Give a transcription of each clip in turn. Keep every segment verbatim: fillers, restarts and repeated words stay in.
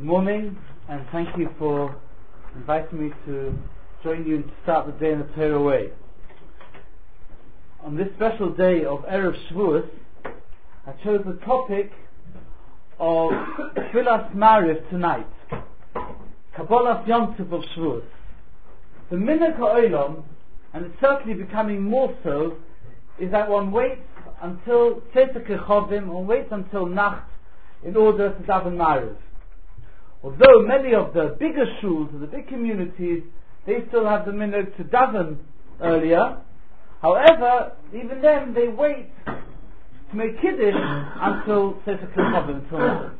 Good morning, and thank you for inviting me to join you and to start the day in the Torah way. On this special day of Erev Shavuos, I chose the topic of Tfilas Mariv tonight, Kabbalas Yom Tov of Shavuos. The Minhag HaOlam, and it's certainly becoming more so, is that one waits until Tzeitzah Kechovim, one waits until Nacht in order to daven Mariv. Although many of the bigger shuls, the big communities, they still have the minhag to daven earlier. However, even then they wait to make Kiddush until Tzeitzah Kechovim, until Nacht.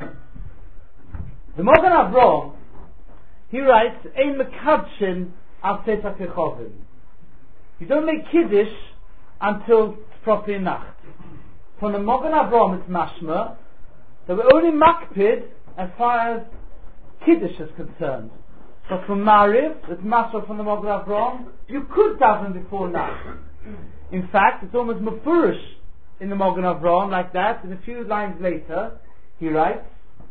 The Magen Avraham, he writes, Ein mekadshin al Tzeitzah Kechovim. You don't make Kiddush until properly Nacht. From the Magen Avraham it's mashma that we're only makpid as far as Kiddush is concerned. But from Mariv, it's mashma from the Magen Avraham, you could daven before Nacht. In fact, it's almost mafurish in the Magen Avraham like that. And a few lines later, he writes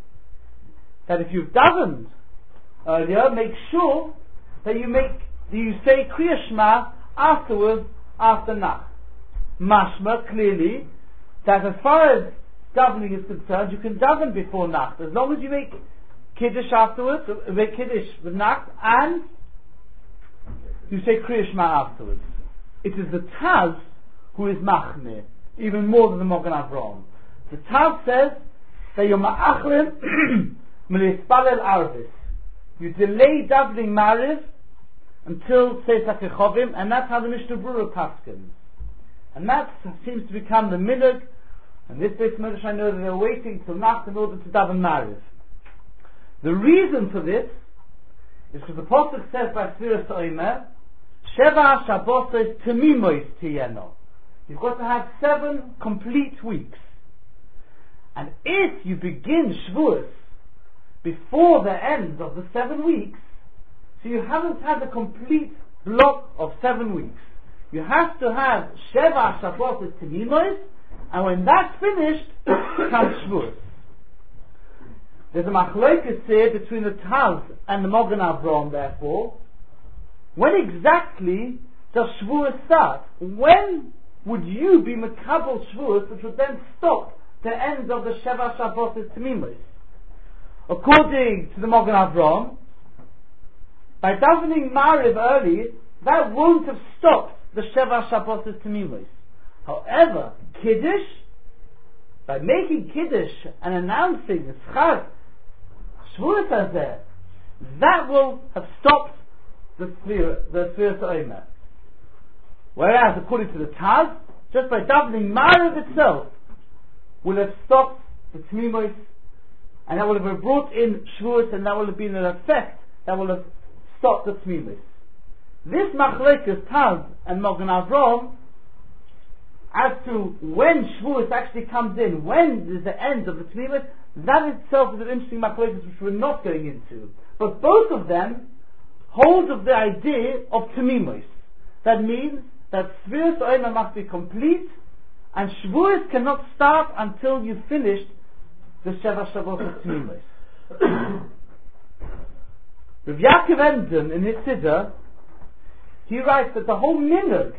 that if you've davened earlier, make sure that you make that you say Kriya Shema afterwards, after Nacht. Mashma, clearly, that as far as davening is concerned, you can daven before Nacht, as long as you make Kiddush afterwards, make Kiddush with Nacht, and you say Kriya Shema afterwards. It is the Taz who is Machmir, even more than the Magen Avraham. The Taz says that you're Ma'achlim M'lispalel Arvis. You delay davening Mariv until Tzeitzah Kechovim, and that's how the Mishnah Berurah paskins. And that seems to become the minhag. And this Beis Medrash, I know that they're waiting till Nacht in order to daven Mariv. The reason for this is because the Pasuk says by Sfiras Omer, Sheva Shabbosos Temimois Tiyeno. You've got to have seven complete weeks. And if you begin Shavuos before the end of the seven weeks, so you haven't had a complete block of seven weeks. You have to have Sheva Shabbosos Temimois, and when that's finished, comes Shavuos. There's a machlokes here between the Taz and the Magen Avraham, therefore. When exactly does Shavuos start? When would you be Mekabel Shavuos, which would then stop the end of the Sheva Shabbosos Temimois? According to the Magen Avraham, by davening Mariv early, that won't have stopped the Sheva Shabbosos Temimois. However, Kiddush, by making Kiddush and announcing Schar Shavuos Hazeh, that will have stopped the Sfiras the Sfiras Omer. Whereas, according to the Taz, just by davening Mariv itself will have stopped the Temimois, and that will have brought in Shavuos, and that will have been an effect that will have stopped the Temimois. This machlokes Taz and Magen Avraham as to when Shavuos actually comes in, when is the end of the Temimois, that itself is an interesting machlokes which we're not going into. But both of them hold of the idea of Temimois. That means that Sfiras Omer must be complete, and Shavuos cannot start until you've finished the Sheva Shabbosos Temimois. Rav Yaakov Enden, in his Siddur, he writes that the whole minhag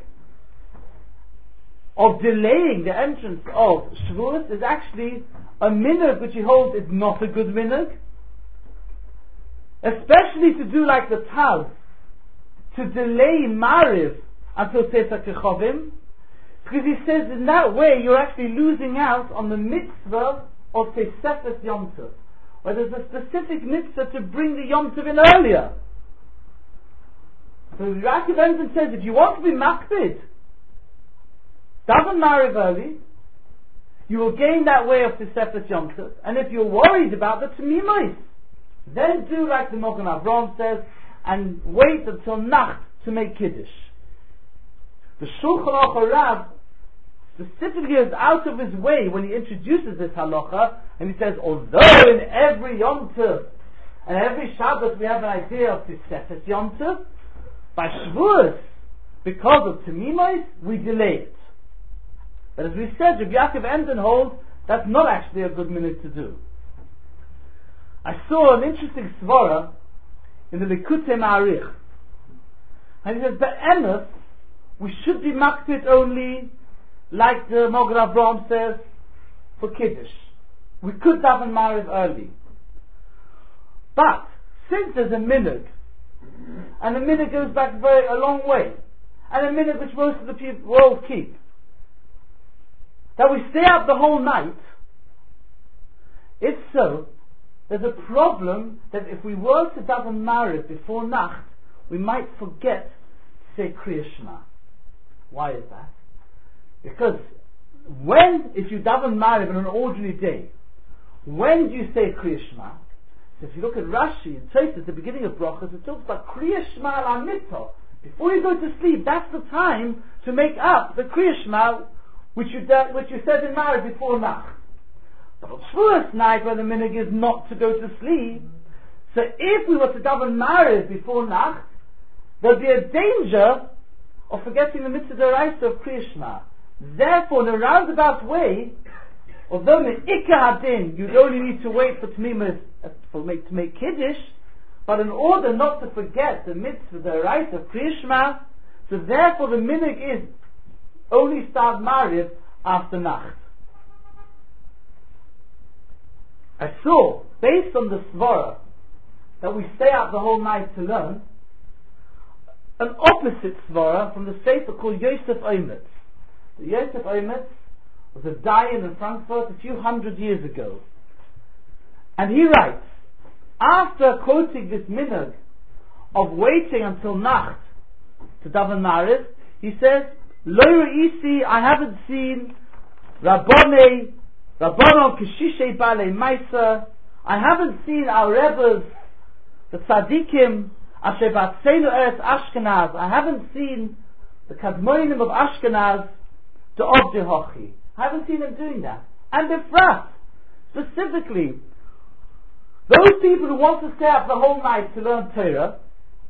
of delaying the entrance of Shavuos is actually a minhag which he holds is not a good minhag. Especially to do like the Taz, to delay Mariv until Tzeitzah Kechovim, because he says in that way you're actually losing out on the mitzvah of Tosefes Yom Tov, where there's a specific mitzvah to bring the Yom Tov in earlier. So Yaakov Enden says if you want to be makpid, daven Mariv early, you will gain that way of Tosefes Yom Tov. And if you're worried about the Temimois, then do like the Magen Avraham says, and wait until Nacht to make Kiddush. The Shulchan Aruch Rav specifically is out of his way when he introduces this halacha, and he says, although in every Yom Tov and every Shabbat we have an idea of Tosefes Yom Tov, by Shavuos, because of Temimois, we delay it. But as we said, Rav Yaakov Enden holds that's not actually a good minute to do. I saw an interesting svara in the Likutei Ma'arich, and he says, Be'emes, we should be makpid only, like the Mogen Avraham says, for Kiddush. We could daven Mariv early. But, since there's a minhag, and the minhag goes back very a long way, and a minhag which most of the people, world keep, that we stay up the whole night, if so, there's a problem that if we were to daven Mariv before Nacht, we might forget to say Kriya Shema. Why is that? Because when, if you daven Mariv on an ordinary day, when do you say Kriya Shema? So if you look at Rashi, it says at the beginning of Brachos, it talks about Kriya Shema al Mitzvah. Before you go to sleep, that's the time to make up the Kriya Shema which you, de- which you said in Mariv before Nacht. But on Shavuos night, when the minhag is not to go to sleep, so if we were to daven Mariv before Nacht, there'd be a danger of forgetting the mitzvah d'oraisa of Kriya Shema. Therefore, in a roundabout way, although in Ikar Hadin you'd only need to wait for Tmimus for make, to make Kiddush, but in order not to forget the mitzvah d'oraisa of Kriya Shema, so therefore the minhag is only start Mariv after Nacht. I saw, based on the svara, that we stay up the whole night to learn, an opposite svara from the sefer called Yosef Oimetz. The Yosef Oimetz was a dayan in Frankfurt a few hundred years ago. And he writes, after quoting this minhag of waiting until Nacht to daven Mariv, he says, Lo re'isi, I haven't seen Rabbonei, Rabbanon Keshishei Balei Maisa, I haven't seen our Rebbes, the Tzadikim, Asher Batseinu Eretz Ashkenaz, I haven't seen the Kadmoinim of Ashkenaz, the Obje Hochi. I haven't seen them doing that. And Befrat, specifically, those people who want to stay up the whole night to learn Torah,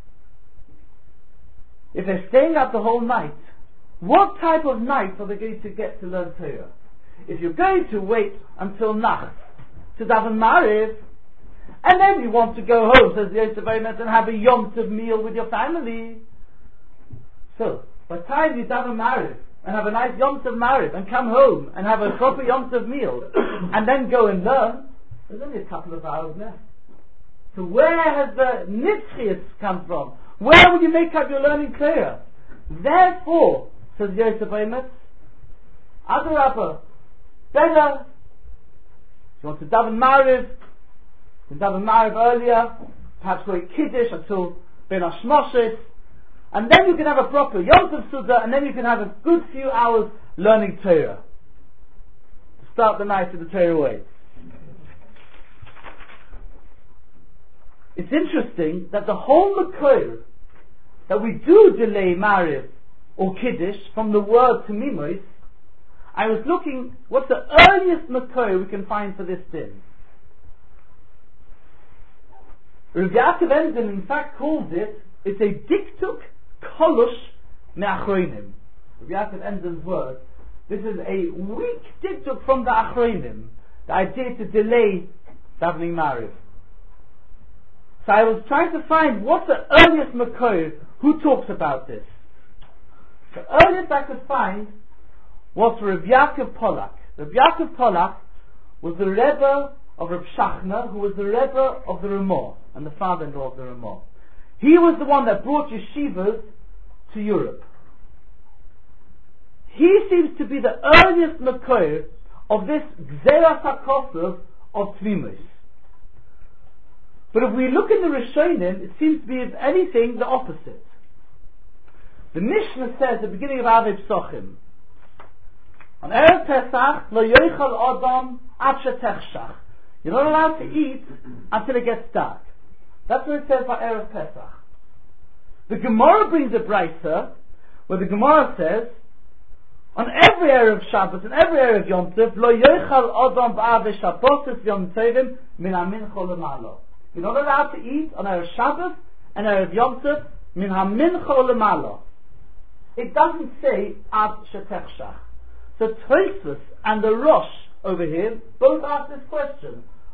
if they're staying up the whole night, what type of night are they going to get to learn Torah? If you're going to wait until Nacht to daven Mariv, and then you want to go home, says the Yosef Oimetz, and have a Yom Tov meal with your family. So, by the time you daven Mariv, and have a nice Yom Tov Mariv, and come home, and have a proper Yom Tov meal, and then go and learn, there's only a couple of hours left. So where has the Nitzchias come from? Where will you make up your learning Torah? Therefore, says Yosef Oimetz, Adarabba, better, if you want to daven Mariv, you can daven Mariv earlier, perhaps go at Kiddush until Ben Hashmoshes, and then you can have a proper Yom Tov Suda, and then you can have a good few hours learning Torah. To start the night in the Torah way. It's interesting that the whole Makor, that we do delay Mariv or Kiddush from the word to Mimois, I was looking, what's the earliest Makor we can find for this din? Rav Yaakov Enden in fact calls it, it's a diktuk kolosh me'achronim. Rav Yaakov Enden's word, this is a weak diktuk from the achronim, the idea to delay davening Mariv. So I was trying to find what's the earliest Makor who talks about this. The earliest I could find was Rav Yaakov Polak. Rav Yaakov Polak was the Rebbe of Rav Shachna, who was the Rebbe of the Ramah, and the father-in-law of the Ramah. He was the one that brought yeshivas to Europe. He seems to be the earliest Makor of this Gzeras HaKosov of Tvimus. But if we look in the Rishonim, it seems to be, if anything, the opposite. The Mishnah says at the beginning of Avei Psochim, on Erev Pesach, lo yochal adam ad shetechshach. You're not allowed to eat until it gets dark. That's what it says by Erev Pesach. The Gemara brings a brayta where the Gemara says, on every Erev Shabbos and every Erev Yom Tov, lo yochal adam ba'avei Shabbosis Yom Tovim min hamincha lemalo. You're not allowed to eat on Erev Shabbos and Erev Yom Tov min hamincha lemalo. It doesn't say ad shetechshach. So Tosfos and the Rosh over here both ask this question: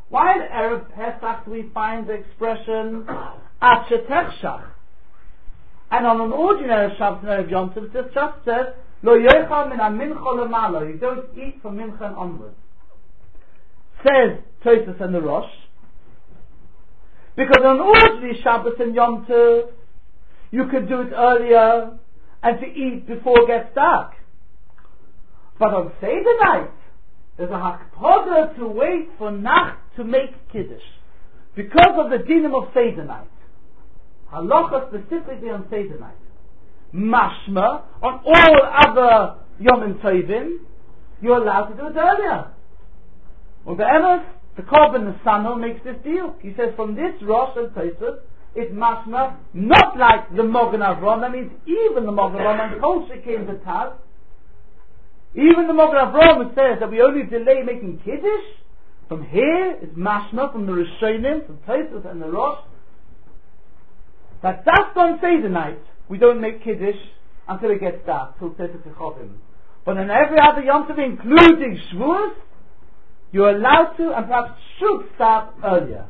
Why in Erev Pesach do we find the expression Ad Shetechshach? And on an ordinary Shabbos and Erev Yom Tov, it just says Lo Yochal Min HaMincha Lemala. You don't eat from Mincha and onwards. Says Tosfos and the Rosh, because on an ordinary Shabbos and Yom Tov, you could do it earlier and to eat before it gets dark. But on Seder night, there's a hakpoda to wait for Nacht to make Kiddush. Because of the dinim of Seder night. Halacha specifically on Seder night. Mashma, on all other Yom Tovim, you're allowed to do it earlier. Well, the Emes, the Korban Nesano makes this deal. He says from this Rosh and Tosfos, it's mashma, not like the Mogen Avram, that means even the Mogen Avram and Kol Shekin the Taz, even the Mogen Avram says that we only delay making Kiddush, from here it's mashma, from the Rishonim, from Tosfos and the Rosh, that that's on Seder night, we don't make Kiddush until it gets dark, till Seder Techovim. But in every other Yom Tov, including Shavuos, you're allowed to and perhaps should start earlier.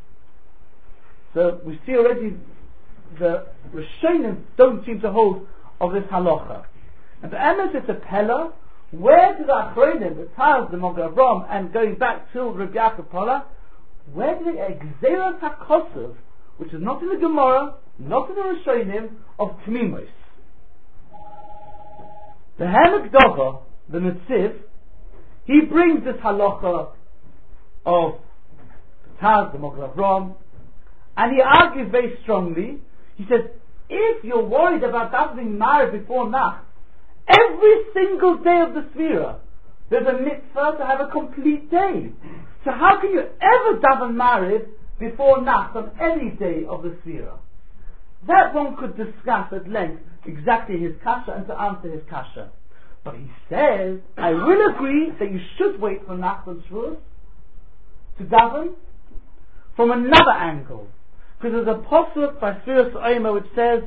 So we see already the Rishonim don't seem to hold of this halacha. And the Emes is a pella. Where do the Achronim, the Taz, the Mogen Avram, and going back to Rabbi Yaakov Pola, where do they Gzeras HaKosov, which is not in the Gemara, not in the Rishonim, of Tmimos? The Ha'amek Dover, the Netziv, he brings this halacha of the Taz, the Mogen Avram, and he argues very strongly. He says, if you're worried about davening married before Nacht, every single day of the Sfira, there's a mitzvah to have a complete day. So how can you ever daven married before Nacht on any day of the Sfira? That one could discuss at length exactly his kasha and to answer his kasha. But he says, I will agree that you should wait for Nacht on Shavuos to daven from another angle. Because there's a pasuk by Sfiras Omer which says,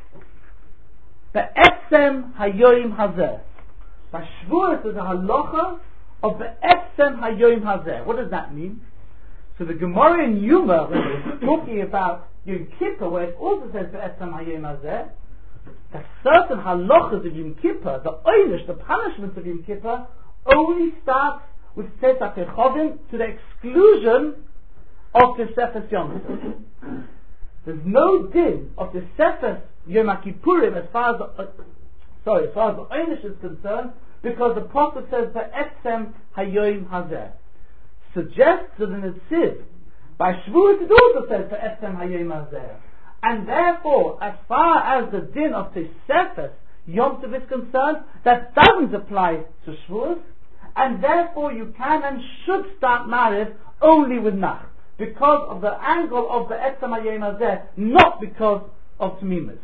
Be'etzem hayoim hazeh. By Shavuos there's a halacha of Be'etzem hayoim hazeh. What does that mean? So the Gemara in Yuma, when it's talking about Yom Kippur, where it also says Be'etzem hayoim hazeh, that certain halachas of Yom Kippur, the oynish, the punishments of Yom Kippur, only starts with Tzeitzat Echovim to the exclusion of the Sefes Yom Tov. There's no din of the Sefes Yom Kippurim as far as the, uh, sorry, as far as the oynish is concerned, because the prophet says Be'etzem hayoim hazeh. Suggests that in the Netziv, by Shavuos it also says Be'etzem hayoim hazeh. And therefore, as far as the din of the Sefes Yom Tov is concerned, that doesn't apply to Shavuos, and therefore you can and should start married only with Nacht, because of the angle of the Be'etzem hayoim hazeh, not because of Tmimus.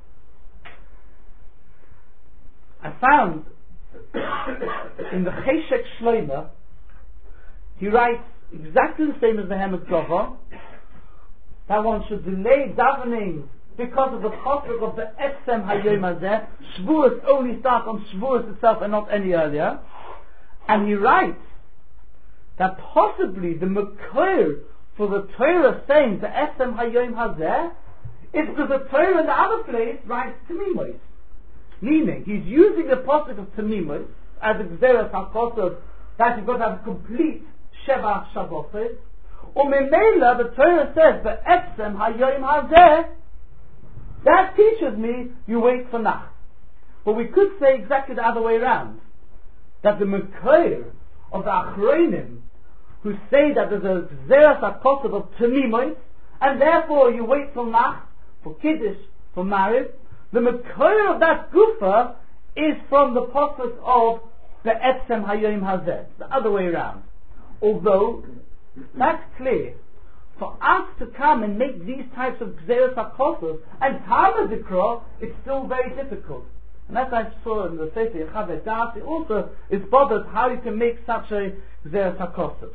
I found in the Cheshek Shloimeh, he writes exactly the same as the Ha'amek Dover, that one should delay davening because of the pasuk of the Etzem Hayoim Hazeh. Shavuos only starts on Shavuos itself and not any earlier. And he writes that possibly the Mekor for the Torah saying the Etzem Hayoim Hazeh is because the Torah in the other place writes Tamimos. Meaning, he's using the pasuk of Tamimos as a Gzeras HaKosov that you've got to have a complete Sheva Shabbotes. Or Memela, the Torah says, the Etzem Hayoim Hazeh, that teaches me you wait for Nacht. But we could say exactly the other way around. That the Mekor of the Achronim, who say that there's a Gzeras HaKosov of Tamimos, and therefore you wait for Nacht, for Kiddush, for marriage, the Mekor of that Gufa is from the pasuk of the Etzem Hayoim Hazeh, the other way around. Although, that's clear. For us to come and make these types of Gzeras HaKosov and Talmud Dikra, it's still very difficult. And as I saw in the Sefer Yechavet Das, it also is bothered how you can make such a Gzeras HaKosov.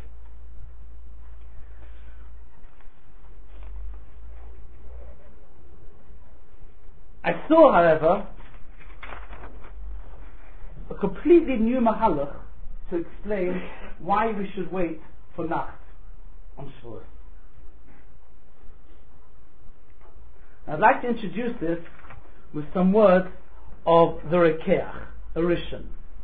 I saw, however, a completely new mahalach to explain why we should wait for Nacht. I'd like to introduce this with some words of the Rekeach, a Rishon.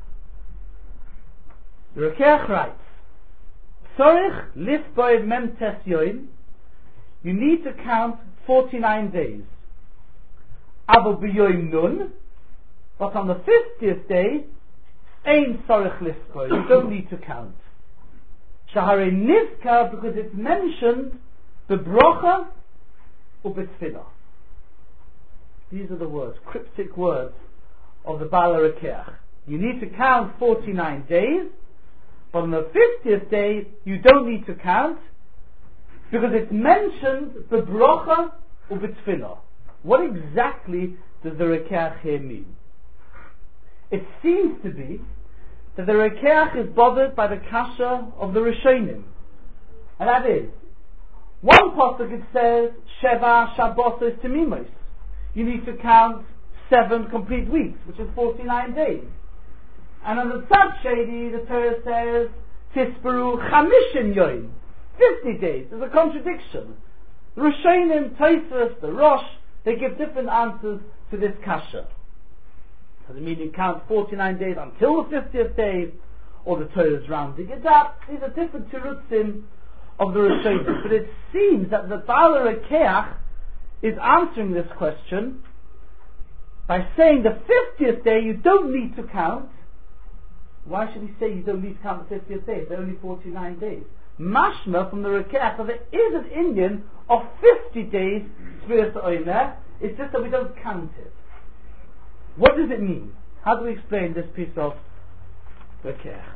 The Rekeach writes, Tzorich lisboy mem tes yoim, you need to count forty-nine days. Avo b'yoim nun, but on the fiftieth day, ein tzorich lisboy, you don't need to count. Shahare nivka, because it's mentioned bebrocha ubetfilah. These are the words, cryptic words of the Baal HaRekeach. You need to count forty-nine days, but on the fiftieth day, you don't need to count, because it's mentioned bebrocha ubetfilah. What exactly does the Rekeach here mean? It seems to be that the Rekeach is bothered by the kasha of the Rishonim. And that is, one pasuk it says, Sheva Shabbosos Temimos. You need to count seven complete weeks, which is forty-nine days. And on the Tzad Sheni, the Torah says, Tisperu Chamishin Yoim, fifty days. There's a contradiction. The Rishonim, Tosfos, the Rosh, they give different answers to this kasha. Does it mean you count forty-nine days until the fiftieth day, or the Torah is rounding it up? These are different tirutzim of the Rishonim. But it seems that the Baal HaRekeach is answering this question by saying the fiftieth day you don't need to count. Why should he say you don't need to count the fiftieth day? It's only forty-nine days. Mashma from the Rekeach, so there is an Indian of fifty days Tzviras Omer. It's just that we don't count it. What does it mean? How do we explain this piece of Rekeach?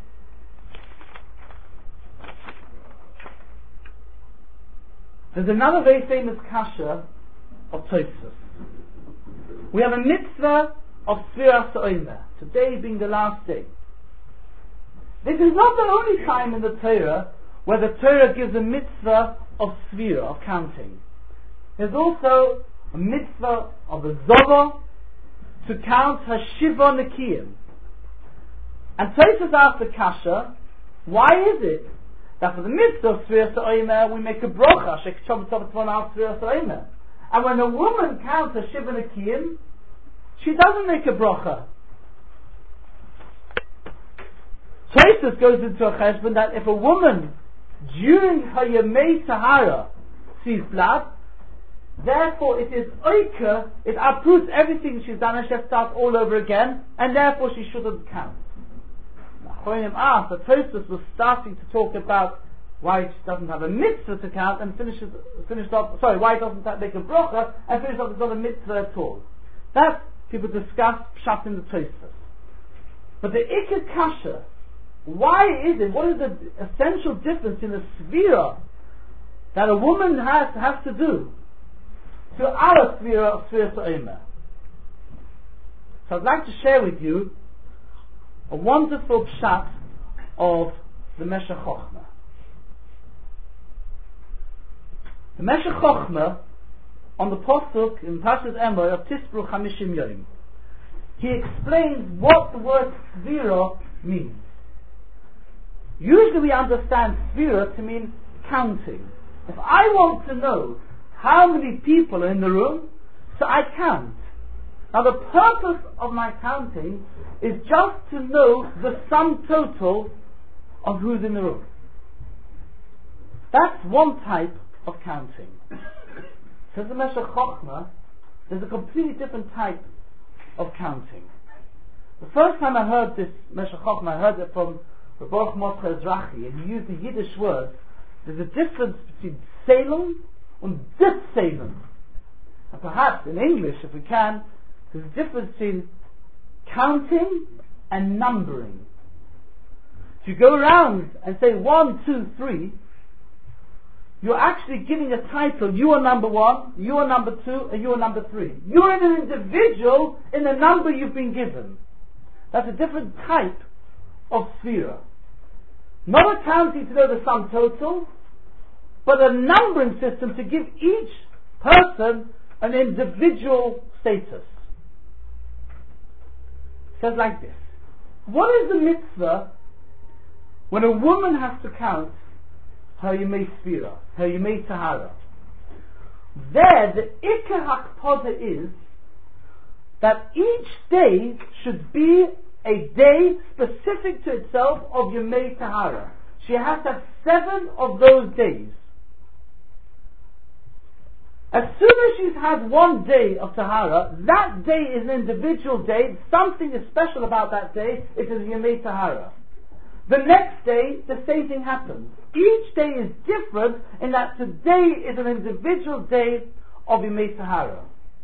There's another very famous kasha of Tosfos. We have a mitzvah of Tzviras Omer, today being the last day. This is not the only time in the Torah where the Torah gives a mitzvah of Tzvira, of counting. There's also a mitzvah of a Zova to count Hashiva Nekiyim. And Tosfos asks the kasha, why is it that for the mitzvah of Tzviras Omer we make a brocha, Shekshom Tov Tzvon Tzviras Omer. And when a woman counts Hashiva Nekiyim, she doesn't make a brocha. Tosfos goes into a cheshbon that if a woman during her Yemei Tahara sees blood, therefore it is oika, it uproots everything she's done and she has to start all over again, and therefore she shouldn't count. Achronim asked that Tosfos was starting to talk about why she doesn't have a mitzvah to count and finishes finished off. Sorry, why it doesn't make a brocha and finishes off it's not a mitzvah at all. That people discuss pshat in the Tosfos. But the Ikar kasha, why is it? What is the essential difference in the svira that a woman has has to do to our svira of Tzviras Omer? So I'd like to share with you a wonderful pshat of the Meshech Chochmah. The Meshech Chochmah, on the pasuk in Parshas Emor of Tisperu Chamishim Yoim, he explains what the word svira means. Usually we understand svira to mean counting. If I want to know how many people are in the room, so I count. Now the purpose of my counting is just to know the sum total of who's in the room. That's one type of counting. Says the Meshech Chochmah, there's a completely different type of counting. The first time I heard this Meshech Chochmah, I heard it from Baruch Moshe Ezrachi, and he used the Yiddish word. There's a difference between Salem and Dis-Salem. And perhaps in English, if we can, there's a difference between counting and numbering. If you go around and say one, two, three, you're actually giving a title. You are number one, you are number two, and you are number three. You're an individual in the number you've been given. That's a different type of sphera. Not a counting to know the sum total, but a numbering system to give each person an individual status. It says like this. What is the mitzvah when a woman has to count her Yemei Sphira, her Yemei Tahara? there the Iker Hakpoda is that each day should be a day specific to itself of Yemei Tahara. She has to have seven of those days. As soon as she's had one day of Tahara, that day is an individual day. Something is special about that day. It is Yemei Tahara. The next day, the same thing happens. Each day is different in that today is an individual day of Yemei Tahara.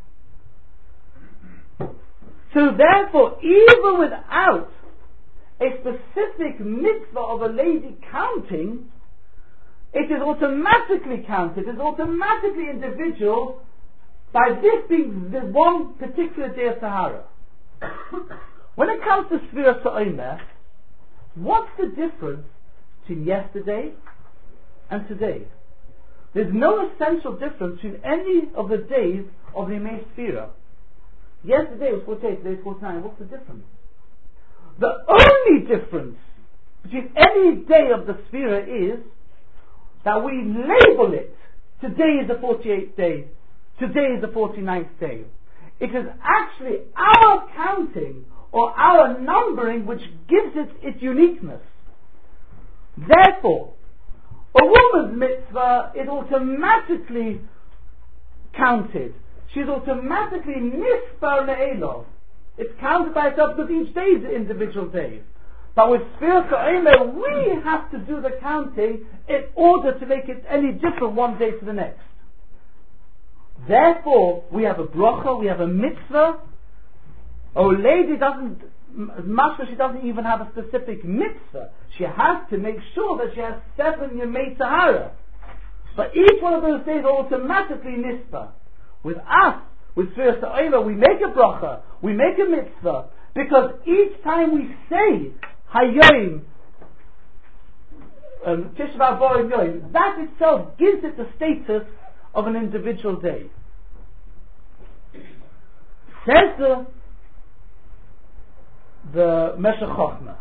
So therefore, even without a specific mitzvah of a lady counting, it is automatically counted, it is automatically individual by this being the one particular day of Tahara. When it comes to Sfira Sa'omer, what's the difference between yesterday and today? There's no essential difference between any of the days of the Yemei Sfira. Yesterday was forty-eight, today is forty-nine. What's the difference? The only difference between any day of the Sfira is that we label it. Today is the forty-eighth day. Today is the forty-ninth day. It is actually our counting or our numbering which gives it its uniqueness. Therefore, a woman's mitzvah is automatically counted. She's automatically nisbar le'elov. It's counted by itself because each day is an individual day. But with Sfira Sa'omer, we have to do the counting in order to make it any different one day to the next. Therefore, we have a bracha, we have a mitzvah. A lady doesn't, as much as she doesn't even have a specific mitzvah, she has to make sure that she has seven Yemei Tahara. But each one of those days are automatically nisbar. With us, with Sfira Sa'omer, we make a bracha, we make a mitzvah, because each time we say Hayoim, um, Tisha B'Av Borim Yoim, that itself gives it the status of an individual day. Says the, the Meshech Chochmah.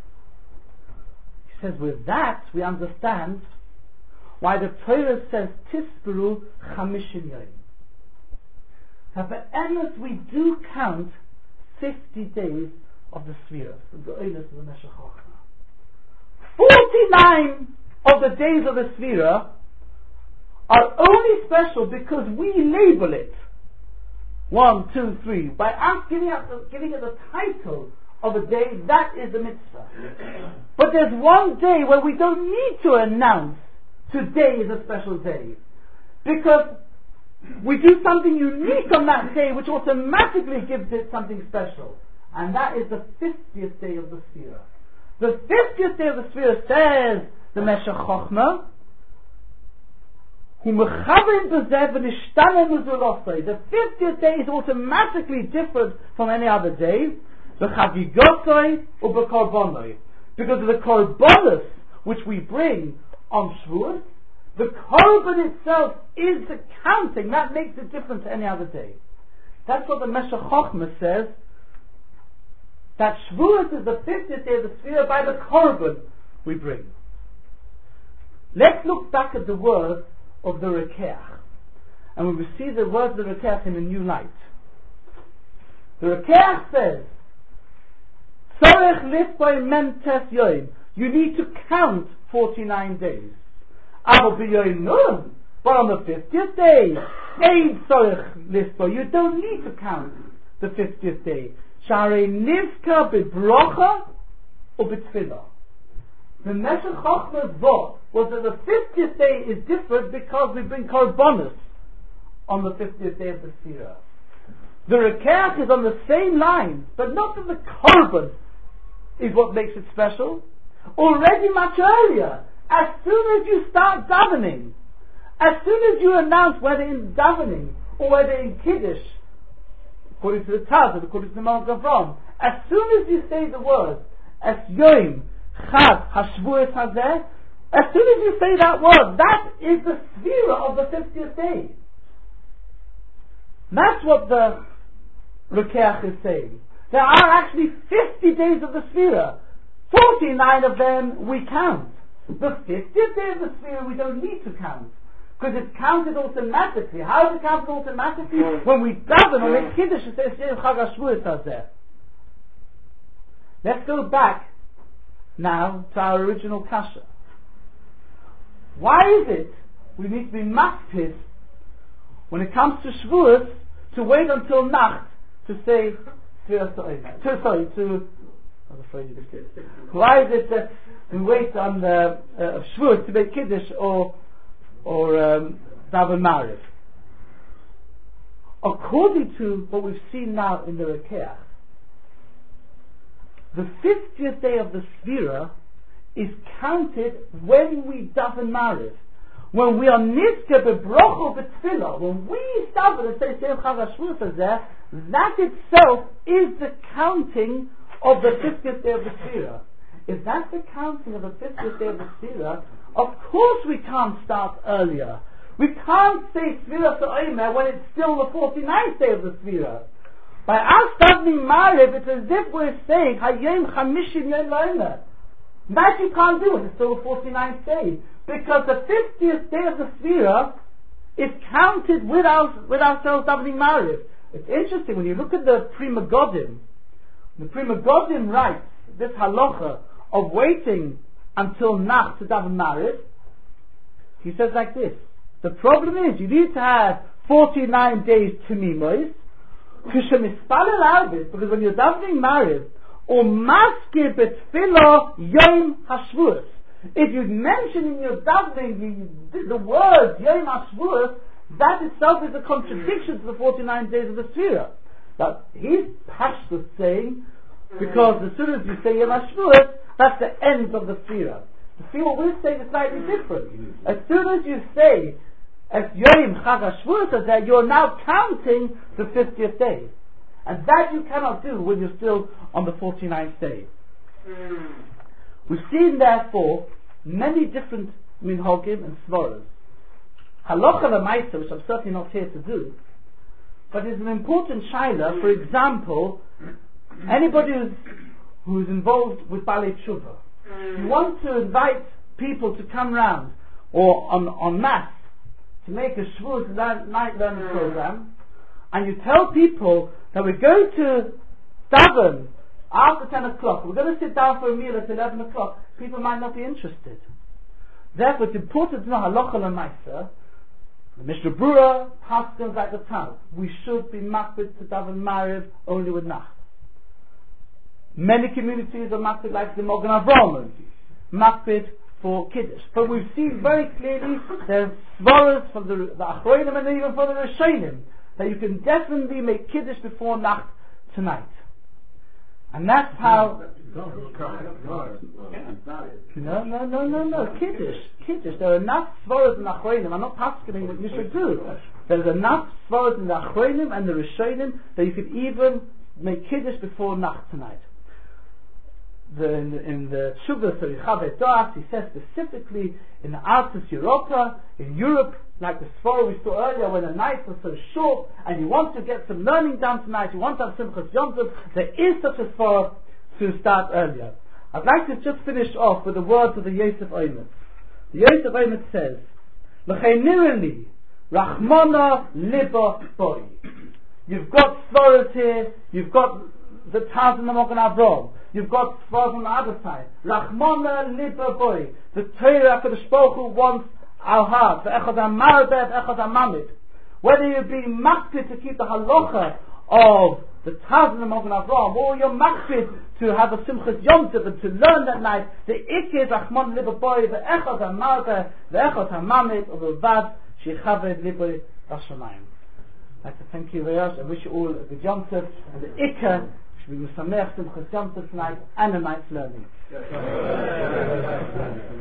He says, with that we understand why the Torah says Tisperu Chamishim Yoim. Now, for Emes, we do count fifty days of the Sfira, the Oilus of the Meshech Chochmah. forty-nine of the days of the Sfira are only special because we label it one, two, three. By us giving it the, giving it the title of a day, that is the mitzvah. But there's one day where we don't need to announce today is a special day, because we do something unique on that day which automatically gives it something special. And that is the fiftieth day of the Sfira. The fiftieth day of the Sfira says the Meshech Chochmah, the fiftieth day is automatically different from any other day. Because of the korbanos which we bring on Shavuot, the korban itself is the counting. That makes it different to any other day. That's what the Meshech Chochmah says, that Shavuot is the fiftieth day of the Sfira by the korban we bring. Let's look back at the words of the Rekeach, and we will see the words of the Rekeach in a new light. The Rekeach says, Tzorech lifboi mentes yoim. You need to count forty-nine days. Aber b'yoim nun, but on the fiftieth day, ein tzorech lifboi. You don't need to count the fiftieth day. Sharei nivka b'brocha or b'tfilah. The Meshech Chochmah's thought was that the fiftieth day is different because we bring korbanos on the fiftieth day of the Sfira. The Rekeach is on the same line, but not that the korban is what makes it special. Already much earlier, as soon as you start davening, as soon as you announce whether in davening or whether in Kiddush, according to the Taz, according to the Mount Gavron, as soon as you say the words, as Yoim, Chad, Hashvuot Hazeh, as soon as you say that word, that is the Sfira of the fiftieth day. That's what the Rekeach is saying. There are actually fifty days of the Sfira. forty-nine of them we count. The fiftieth day of the Sfira we don't need to count. Because it's counted automatically. How is it counted automatically? When we daven or make Kiddush, it says Chag HaShavuos Hazeh. Let's go back now to our original kasha. Why is it we need to be makpid when it comes to Shavuos to wait until Nacht to say to, sorry, to I was afraid you just did. Why is it that we wait on the uh, Shavuos to make Kiddush or or um, Daven Mariv? According to what we've seen now in the Rekeach, the fiftieth day of the Sfira is counted when we Daven Mariv. When we are Nizke Bebrocho B'Tfilah, when we daven and say Chag HaShavuos Hazeh, that itself is the counting of the fiftieth day of the Sfira. If that's the counting of the fiftieth day of the Sfira, of course we can't start earlier. We can't say Sfira So'omer when it's still the forty-ninth day of the Sfira. By us davening Mariv, it's as if we're saying Hayom Chamishim Yom Lo'omer. That you can't do it. It's still the forty-ninth day. Because the fiftieth day of the Sfira is counted with, our, with ourselves davening Mariv. It's interesting, when you look at the Pri Megadim, the Pri Megadim writes this halacha of waiting until Nacht to daven Mariv. He says like this: the problem is you need to have forty-nine days to mimois, because when you're davening Mariv, or maskir betfilah yom hashvuos, if you mention in your davening the, the word yom hashvuos, that itself is a contradiction to the forty-nine days of the Sfira. But he's pashtus saying, because as soon as you say Yom HaShavuos, that's the end of the Sfira. The Sfira, what we're saying is slightly different. As soon as you say as Yom Chag HaShavuos Hazeh, you're now counting the fiftieth day. And that you cannot do when you're still on the forty-ninth day. Mm. We've seen therefore many different minhagim and svaras. Halacha l'maisa, which I'm certainly not here to do, but is an important shaila. For example, anybody who's, who's involved with Balei Tshuva, you want to invite people to come round or on on mass to make a Shavuos night learning program, and you tell people that we're going to daven after ten o'clock, we're going to sit down for a meal at eleven o'clock, people might not be interested. Therefore, it's important to know halacha l'maisa. The Mishnah Brura haskins at the time. We should be makbid to daven Mariv only with Nacht. Many communities are makbid like the Mogen Avraham, makbid for Kiddush. But we've seen very clearly there's svaras from the, the Achronim and even from the Rishonim that you can definitely make Kiddush before Nacht tonight. And that's how... No, no, no, no, no. Kiddush. Kiddush. There are enough svaras in the Achronim. I'm not asking what you should do. There's enough svaras in the Achronim and the Rishonim that you could even make Kiddush before Nacht tonight. The, in, the, in the Tshuva Tzarich Das, he says specifically in the Artus Europa, in Europe, like the svara we saw earlier, when the night was so short, and you want to get some learning done tonight, you want to have Simchas Yom Tov, there is such a svara to start earlier. I'd like to just finish off with the words of the Yosef Oimet. The Yosef Oimet says, L'chei nireli, Rachmana liba boi. You've got svaras here, you've got the Taz and the Mogen Avraham, you've got svaras on the other side. Rachmana liba boi. The Torah for the Shpoch who wants our heart, whether you be makpid to keep the halacha of the Taz and the Mogen Avraham, or you're makpid to have a Simchas Yom Tov and to learn that night, the Ikke is Achmon Libaboy, the Echad HaMarbe, the Echad HaMamit, or the Vad Shechaved Liboy Vashamayim. I'd like to thank you very much. I wish you all a good Yom Tov, and the Ikke should be Musamech Simchas Yom Tov tonight and a night's learning.